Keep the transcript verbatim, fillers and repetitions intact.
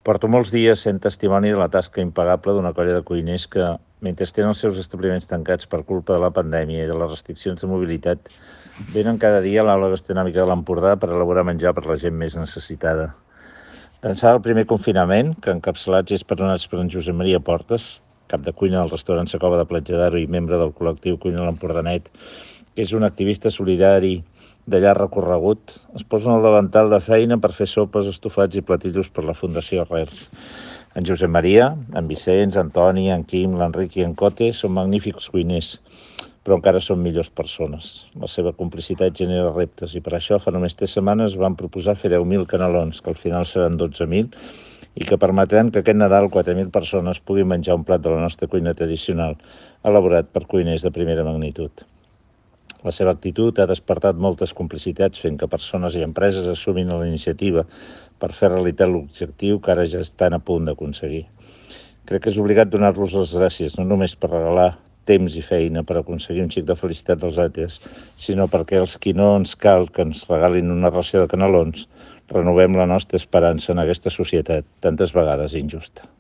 Porto molts dies sent testimoni de la tasca impagable d'una colla de cuiners que, mentre tenen els seus establiments tancats per culpa de la pandèmia i de les restriccions de mobilitat, venen cada dia a l'aula gastronòmica de l'Empordà per elaborar menjar per la gent més necessitada. D'ençà del primer confinament, que encapçalats és perdonats per en Josep Maria Portes, cap de cuina del restaurant Sa Cova de Platja d'Aro i membre del col·lectiu Cuina l'Empordanet, que és un activista solidari de llarg recorregut, es posen al davantal de feina per fer sopes, estofats i platillos per la Fundació Arrels. En Josep Maria, en Vicenç, en Toni, en Quim, l'Enric i en Cote són magnífics cuiners, però encara són millors persones. La seva complicitat genera reptes i per això fa només tres setmanes van proposar fer deu mil canelons, que al final seran dotze mil, i que permetran que aquest Nadal quatre mil persones puguin menjar un plat de la nostra cuina tradicional, elaborat per cuiners de primera magnitud. La seva actitud ha despertat moltes complicitats fent que persones i empreses assumin la iniciativa per fer realitat l'objectiu que ara ja estan a punt d'aconseguir. Crec que és obligat donar-los les gràcies, no només per regalar temps i feina per aconseguir un xic de felicitat dels altres, sinó perquè els qui no ens cal que ens regalin una ració de canelons renovem la nostra esperança en aquesta societat tantes vegades injusta.